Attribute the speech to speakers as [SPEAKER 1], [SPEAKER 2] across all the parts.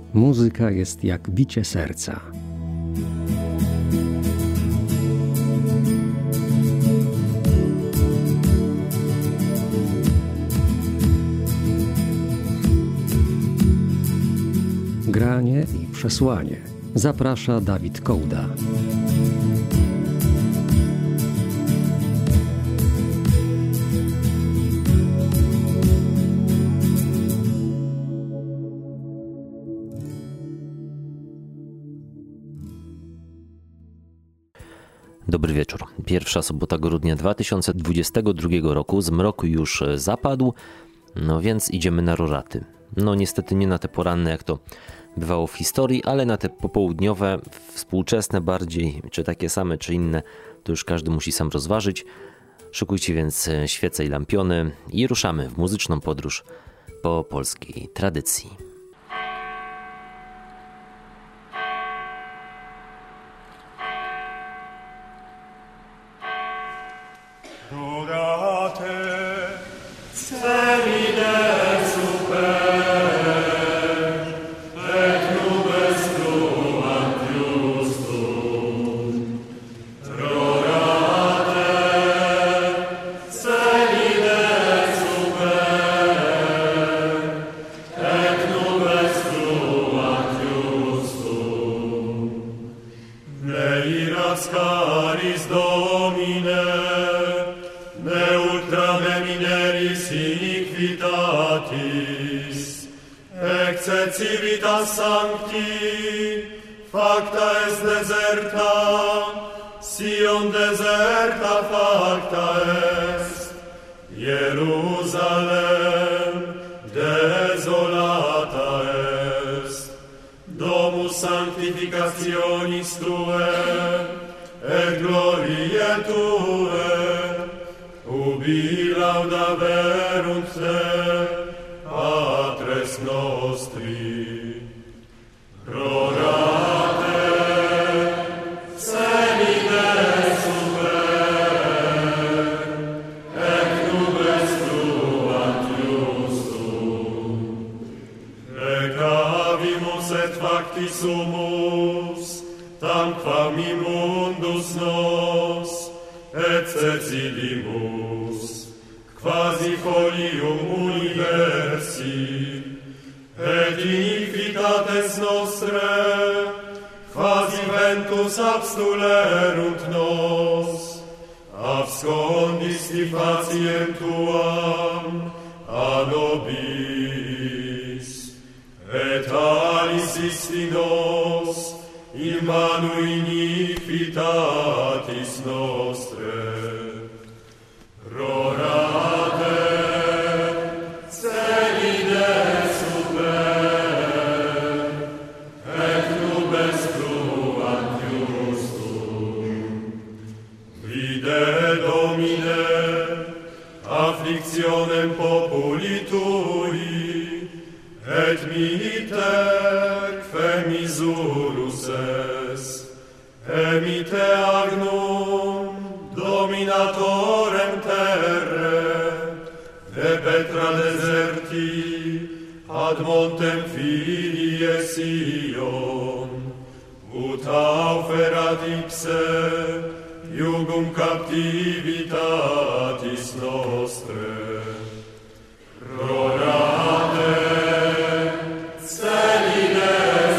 [SPEAKER 1] Muzyka jest jak bicie serca. Granie i przesłanie. Zaprasza Dawid Kołda.
[SPEAKER 2] Dobry wieczór. Pierwsza sobota grudnia 2022 roku. Zmrok już zapadł, no więc idziemy na roraty. No niestety nie na te poranne, jak to bywało w historii, ale na te popołudniowe, współczesne bardziej, czy takie same, czy inne, to już każdy musi sam rozważyć. Szykujcie więc świece i lampiony i ruszamy w muzyczną podróż po polskiej tradycji.
[SPEAKER 3] Civitas sancti, facta est deserta, Sion deserta facta est, Jerusalem desolata est, domus sanctificationis Tue, et gloriae Tue, ubi laudaverunt Te, Patres nostri. Rorate, semine super, et nubes fluant iustum. Recavimus et facti sumus, tamquam immundus nos, et cecidimus, quasi folium universi, et iniquitates nostre, quasi ventus abstulerunt nos, abscondisti faciem Tuam, a nobis, et alis isti nos, in manu iniquitatis nostre. Rorate, afflictionem populi Tui, et miter femisurus est, emite agnum dominatorem terre, de petra deserti ad montem filie Sion, ut auferat ipse iugum captivitatis nostre. Rorate, celine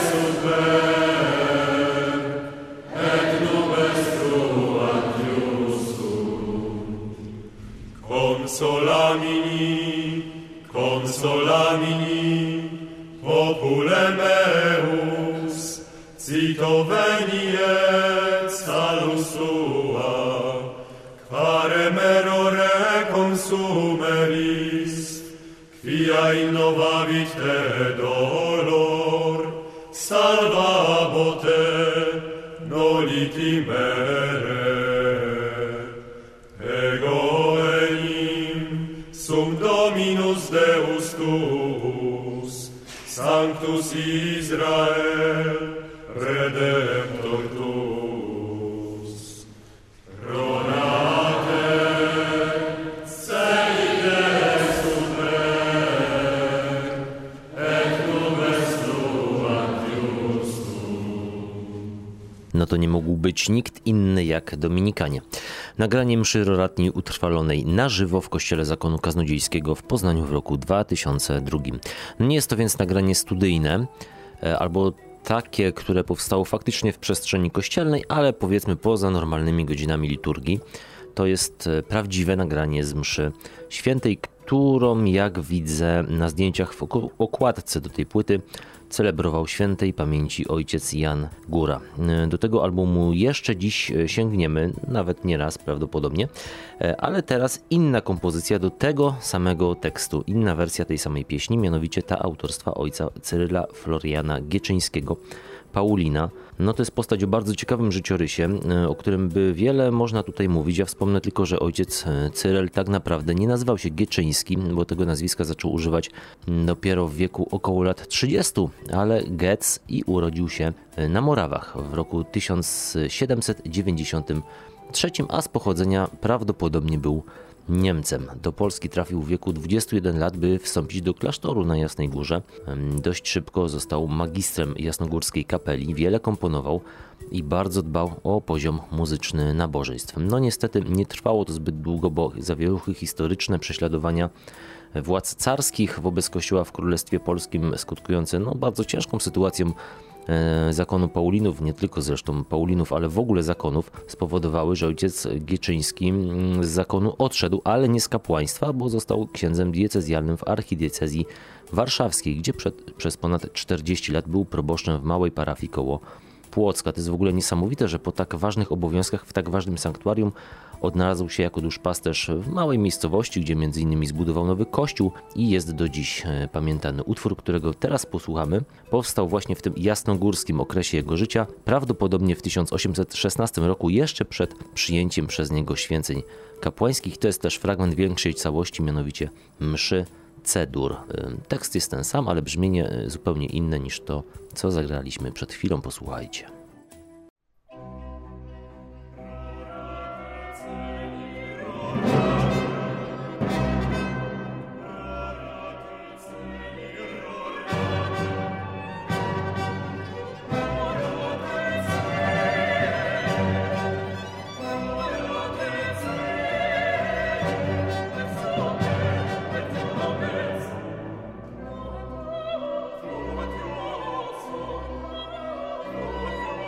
[SPEAKER 3] super, et nubes fluant iustum. Consolamini, popule meus, cito veniet salus Tua, quare merore consumeris, quia innovavit Te dolor, salvabo Te, noli timere. Ego enim, sum Dominus Deus tuus, Sanctus Israel, Redemptor tuus. Rorate, celine super, et nubes fluant
[SPEAKER 2] to nie mógł być nikt inny jak Dominikanie. Nagranie mszy roratniej utrwalonej na żywo w kościele Zakonu Kaznodziejskiego w Poznaniu w roku 2002. Nie jest to więc nagranie studyjne, albo takie, które powstało faktycznie w przestrzeni kościelnej, ale powiedzmy poza normalnymi godzinami liturgii. To jest prawdziwe nagranie z mszy świętej, którą, jak widzę na zdjęciach w okładce do tej płyty, celebrował świętej pamięci ojciec Jan Góra. Do tego albumu jeszcze dziś sięgniemy, nawet nie raz prawdopodobnie, ale teraz inna kompozycja do tego samego tekstu, inna wersja tej samej pieśni, mianowicie ta autorstwa ojca Cyryla Floriana Gieczyńskiego, Paulina. No to jest postać o bardzo ciekawym życiorysie, o którym by wiele można tutaj mówić. Ja wspomnę tylko, że ojciec Cyryl tak naprawdę nie nazywał się Gieczyński, bo tego nazwiska zaczął używać dopiero w wieku około lat 30, ale Getz i urodził się na Morawach w roku 1793, a z pochodzenia prawdopodobnie był Niemcem. Do Polski trafił w wieku 21 lat, by wstąpić do klasztoru na Jasnej Górze. Dość szybko został magistrem jasnogórskiej kapeli, wiele komponował i bardzo dbał o poziom muzyczny nabożeństw. No niestety nie trwało to zbyt długo, bo zawieruchy historyczne, prześladowania władz carskich wobec kościoła w Królestwie Polskim, skutkujące bardzo ciężką sytuacją zakonu Paulinów, nie tylko zresztą Paulinów, ale w ogóle zakonów, spowodowały, że ojciec Gieczyński z zakonu odszedł, ale nie z kapłaństwa, bo został księdzem diecezjalnym w archidiecezji warszawskiej, gdzie przez ponad 40 lat był proboszczem w małej parafii koło Płocka. To jest w ogóle niesamowite, że po tak ważnych obowiązkach w tak ważnym sanktuarium odnalazł się jako duszpasterz w małej miejscowości, gdzie m.in. zbudował nowy kościół i jest do dziś pamiętany. Utwór, którego teraz posłuchamy, powstał właśnie w tym jasnogórskim okresie jego życia, prawdopodobnie w 1816 roku, jeszcze przed przyjęciem przez niego święceń kapłańskich. To jest też fragment większej całości, mianowicie mszy C-dur. Tekst jest ten sam, ale brzmienie zupełnie inne niż to, co zagraliśmy przed chwilą. Posłuchajcie.
[SPEAKER 3] Oh,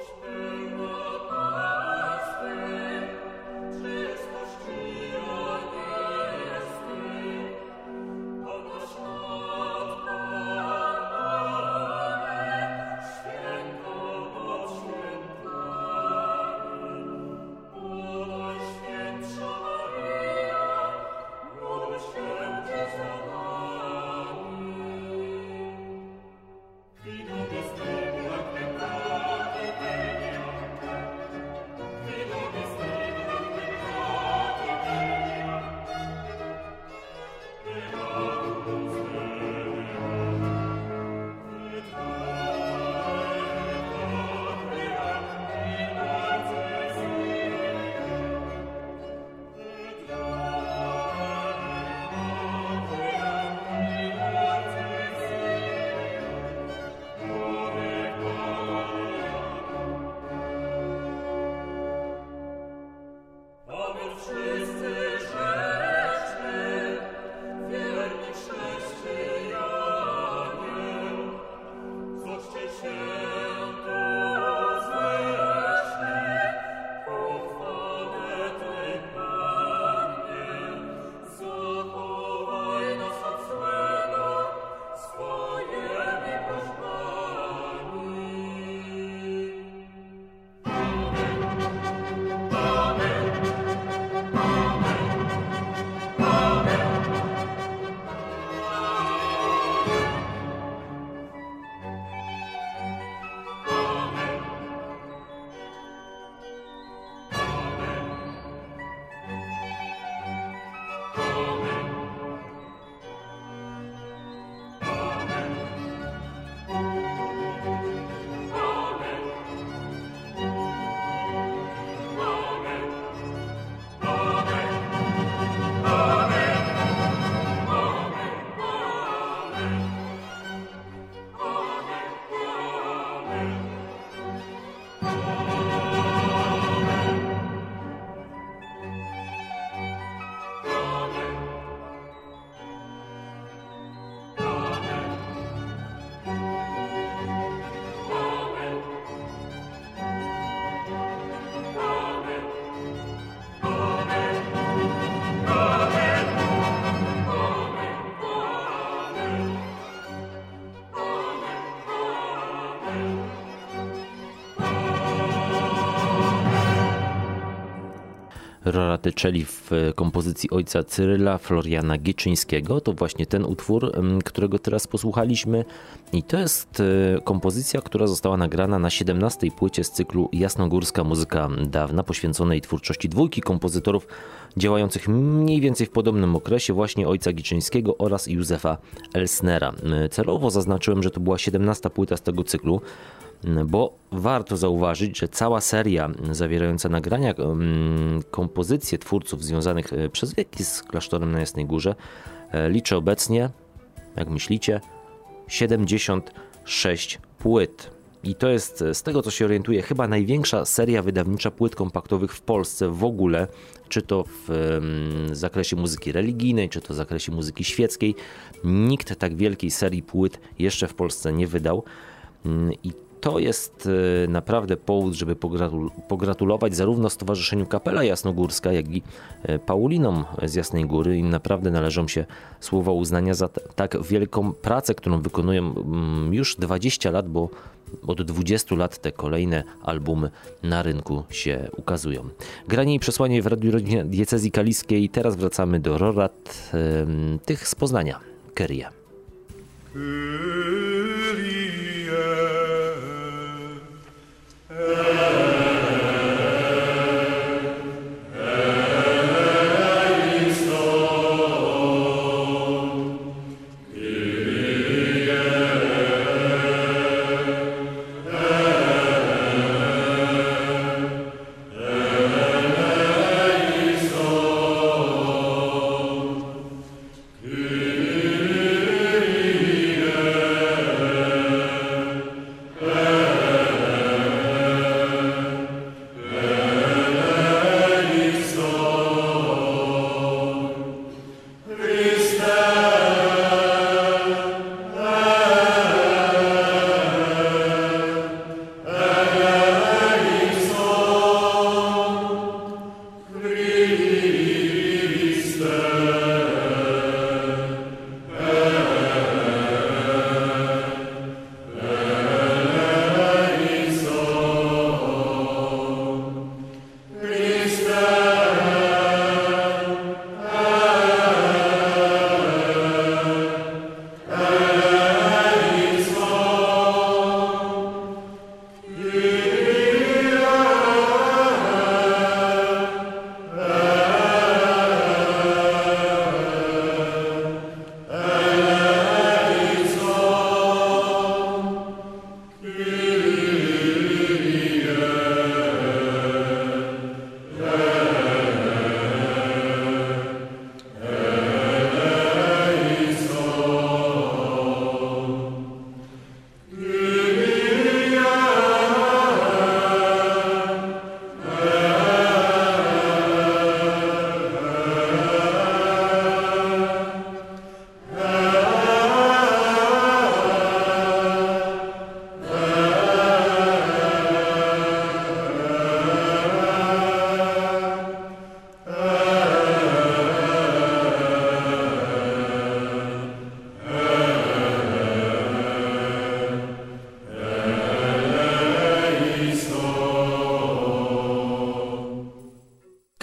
[SPEAKER 2] Roraty Czeli w kompozycji ojca Cyryla Floriana Gieczyńskiego. To właśnie ten utwór, którego teraz posłuchaliśmy. I to jest kompozycja, która została nagrana na 17. płycie z cyklu Jasnogórska muzyka dawna, poświęconej twórczości dwójki kompozytorów działających mniej więcej w podobnym okresie, właśnie ojca Gieczyńskiego oraz Józefa Elsnera. Celowo zaznaczyłem, że to była 17. płyta z tego cyklu, bo warto zauważyć, że cała seria zawierająca nagrania, kompozycje twórców związanych przez wieki z klasztorem na Jasnej Górze liczy obecnie, jak myślicie, 76 płyt. I to jest, z tego co się orientuję, chyba największa seria wydawnicza płyt kompaktowych w Polsce w ogóle, czy to w zakresie muzyki religijnej, czy to w zakresie muzyki świeckiej. Nikt tak wielkiej serii płyt jeszcze w Polsce nie wydał. I to jest naprawdę powód, żeby pogratulować zarówno Stowarzyszeniu Kapela Jasnogórska, jak i Paulinom z Jasnej Góry. Im naprawdę należą się słowa uznania za tak wielką pracę, którą wykonują już 20 lat, bo od 20 lat te kolejne albumy na rynku się ukazują. Granie i przesłanie w Radiu Rodzina Diecezji Kaliskiej. Teraz wracamy do rorat tych z Poznania. Kyrie.
[SPEAKER 3] Kyrie,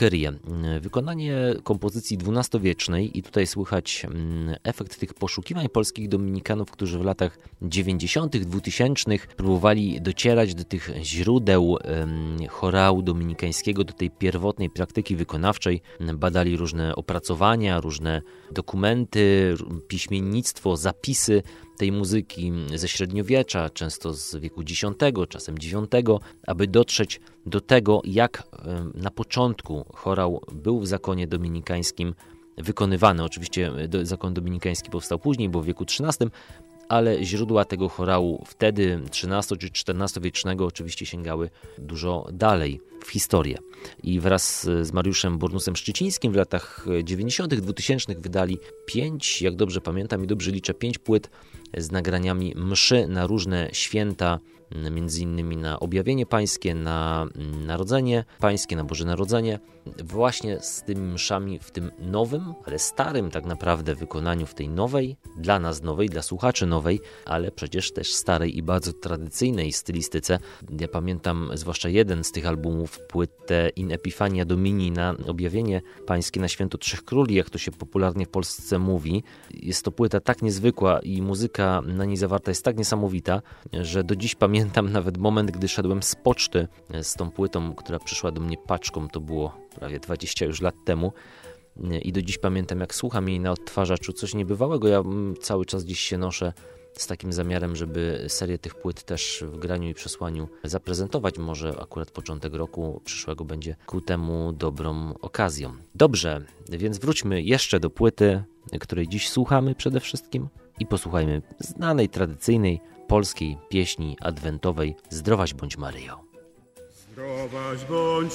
[SPEAKER 2] Masquerie. Wykonanie kompozycji XII-wiecznej i tutaj słychać efekt tych poszukiwań polskich dominikanów, którzy w latach 90., 2000 próbowali docierać do tych źródeł chorału dominikańskiego, do tej pierwotnej praktyki wykonawczej. Badali różne opracowania, różne dokumenty, piśmiennictwo, zapisy tej muzyki ze średniowiecza, często z wieku X, czasem IX, aby dotrzeć do tego, jak na początku chorał był w zakonie dominikańskim wykonywany. Oczywiście zakon dominikański powstał później, bo w wieku XIII, ale źródła tego chorału wtedy, XIII czy XIV-wiecznego, oczywiście sięgały dużo dalej w historię. I wraz z Mariuszem Bornusem Szczycińskim w latach 90., 2000 wydali 5, jak dobrze pamiętam i dobrze liczę, 5 płyt z nagraniami mszy na różne święta, między innymi na Objawienie Pańskie, na Narodzenie Pańskie, na Boże Narodzenie. Właśnie z tymi mszami w tym nowym, ale starym tak naprawdę wykonaniu, w tej nowej, dla nas nowej, dla słuchaczy nowej, ale przecież też starej i bardzo tradycyjnej stylistyce. Ja pamiętam zwłaszcza jeden z tych albumów, płytę In Epifania Domini na Objawienie Pańskie, na Święto Trzech Króli, jak to się popularnie w Polsce mówi. Jest to płyta tak niezwykła i muzyka na niej zawarta jest tak niesamowita, że do dziś pamiętam nawet moment, gdy szedłem z poczty z tą płytą, która przyszła do mnie paczką, to było prawie 20 już lat temu. I do dziś pamiętam, jak słucham jej na odtwarzaczu, coś niebywałego. Ja cały czas dziś się noszę z takim zamiarem, żeby serię tych płyt też w graniu i przesłaniu zaprezentować. Może akurat początek roku przyszłego będzie ku temu dobrą okazją. Dobrze, więc wróćmy jeszcze do płyty, której dziś słuchamy przede wszystkim i posłuchajmy znanej, tradycyjnej polskiej pieśni adwentowej Zdrowaś bądź Maryjo.
[SPEAKER 3] Zdrowaś bądź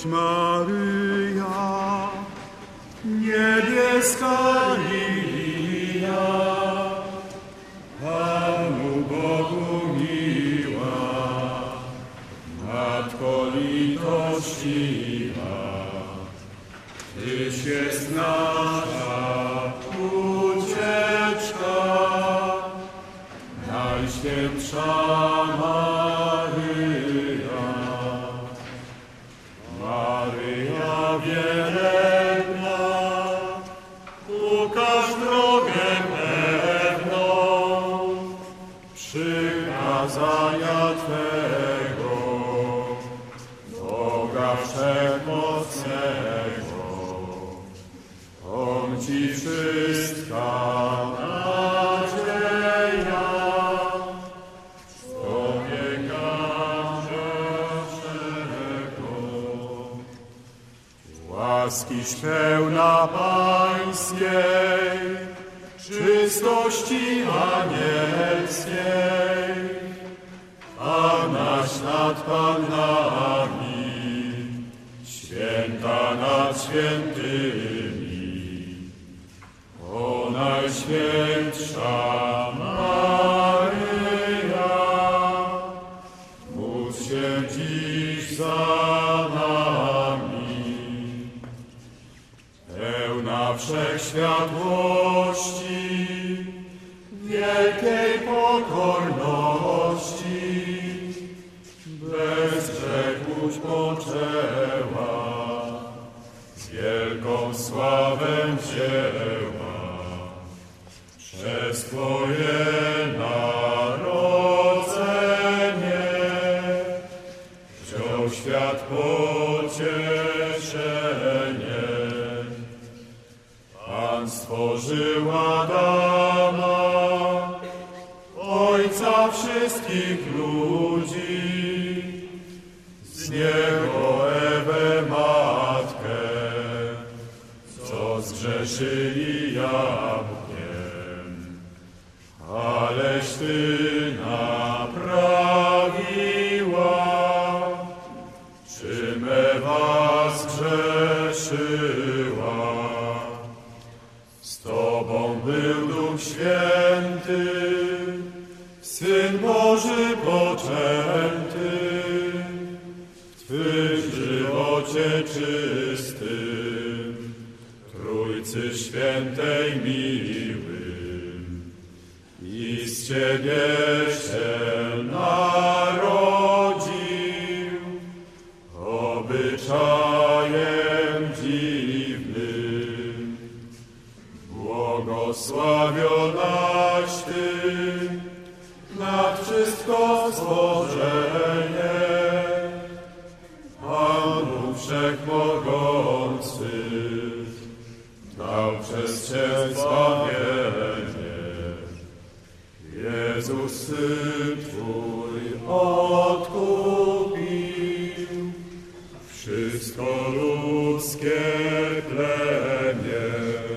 [SPEAKER 3] Maryja, niebieska lilia, Panu Bogu miła, Matko litościwa, Tyś jest nasza ucieczka, Najświętsza Maryja, Maryja wielebna, ukaż drogę pewną, przykazania Twego, Boga Wszechmocnego, On Ci wszystka nadzieja, łaskiś pełna Pańskiej, czystości anielskiej, Panaś nad Pannami, święta nad świętymi, o Najświętsza Maryja, módl się dziś za nami. Pełna wszechświatłości, wielkiej pokorności, bez grzechuś poczęła, z wielką sławę wzięła. Przez Twoje narodzenie wziął świat pocieszenie. Pan stworzył Adama, Ojca wszystkich ludzi, z niego Ewę matkę, co zgrzeszyli jabłkiem. Aleś Ty naprawiła, czym Ewa zgrzeszyła. Z Tobą był Duch Święty, Syn Boży poczęty, w Twym żywocie czystym, Trójcy Świętej miłym, i z Ciebie się narodził, obyczajem dziś. Błogosławionaś Ty nad wszystko stworzenie, Panu Wszechmogący dał przez Cię zbawienie. Jezus, Syn Twój odkupił wszystko ludzkie plemię.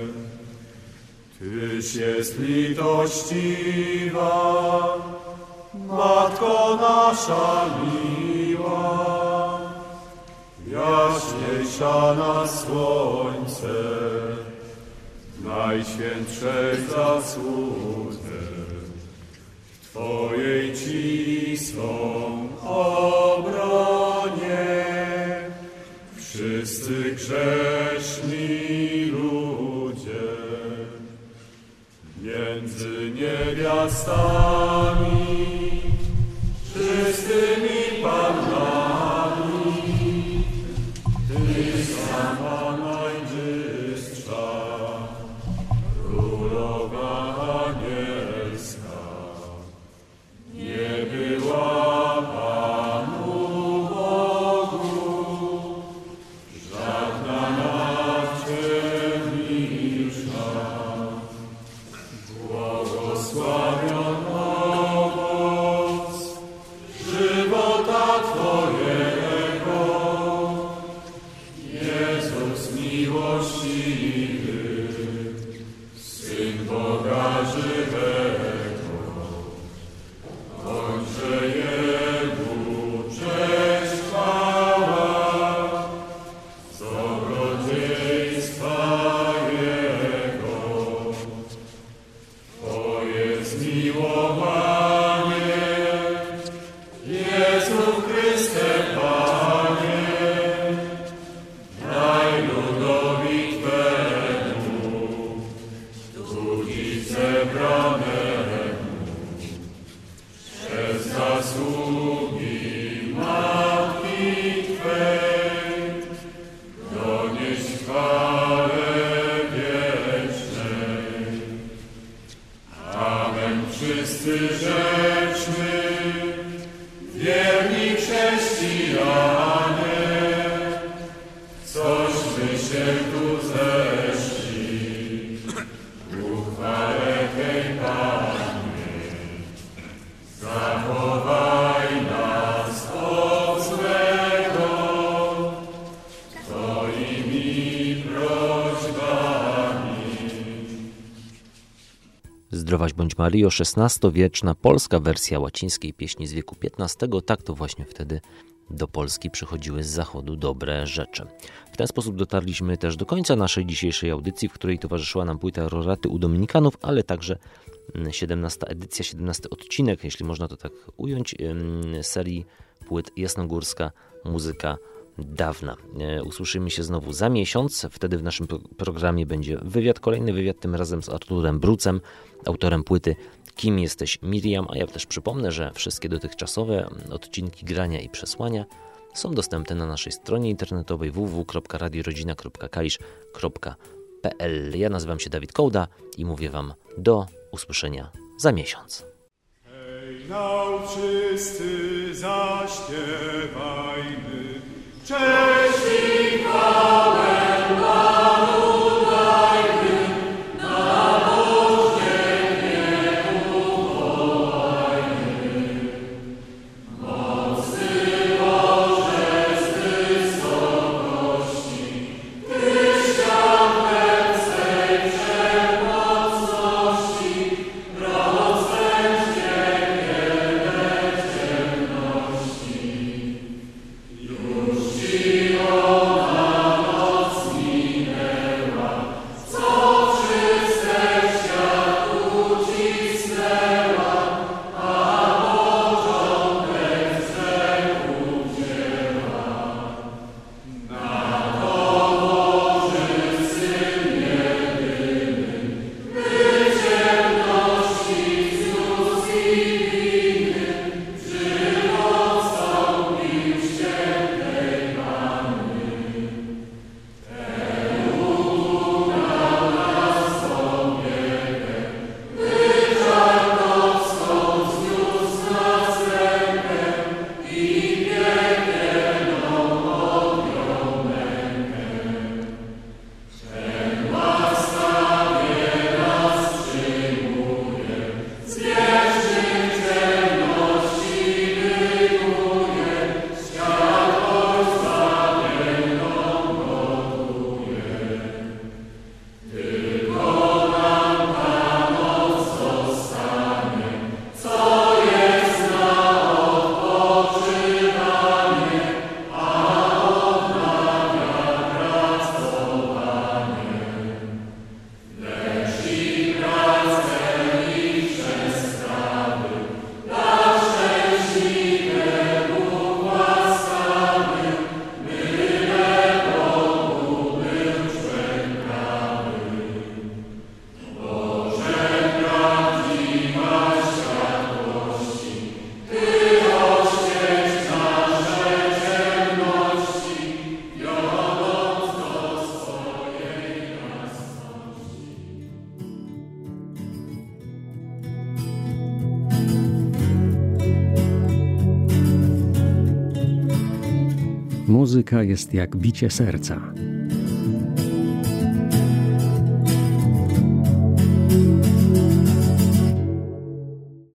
[SPEAKER 3] Tyś jest litościwa, Matko nasza miła, jaśniejsza na słońce, najświętszej zasłudze. W Twojej cisłą obronie wszyscy grzeszni ludzie. Między niewiastami, czystymi pannami, Ty sama najczystsza, Królowa Anielska, nie była Panu Bogu żadna najciemniejsza. Błogosławiona owoc żywota Twojego, Jezus miłościwy, Syn Boga żywego. Bądźże Jemu cześć, chwała, z dobrodziejstwa Jego. Twoje zmiłowanie, Jezu Chryste Panie, daj ludowi Twemu, duchi zebranemu, przez zasługi Matki Twej, donieść chwale wiecznej. Amen. Wszyscy grzeczni, wierni chrześcijanie, cośmy się tu zeszli, uchwale tej Panie. Zachowaj nas od złego, Twoimi prośbami.
[SPEAKER 2] Zdrowaś bądź Maryjo, XVI-wieczna polska wersja łacińskiej pieśni z wieku XV. Tak to właśnie wtedy do Polski przychodziły z zachodu dobre rzeczy. W ten sposób dotarliśmy też do końca naszej dzisiejszej audycji, w której towarzyszyła nam płyta Roraty u Dominikanów, ale także 17. edycja, 17. odcinek, jeśli można to tak ująć, serii płyt Jasnogórska muzyka dawna. Usłyszymy się znowu za miesiąc. Wtedy w naszym programie będzie wywiad, kolejny wywiad, tym razem z Arturem Brucem, autorem płyty Kim jesteś, Miriam? A ja też przypomnę, że wszystkie dotychczasowe odcinki grania i przesłania są dostępne na naszej stronie internetowej www.radiorodzina.kalisz.pl. Ja nazywam się Dawid Kołda i mówię Wam do usłyszenia za miesiąc.
[SPEAKER 3] Hej, now wszyscy zaśpiewajmy, cześć i chwałę Panu dajmy, nabożnie uwołajmy. Mocny Boże z wysokości, Tyś światłem swej wszechmocności, rozpędź wiele ciemności. Już Ci
[SPEAKER 1] Muzyka jest jak bicie serca.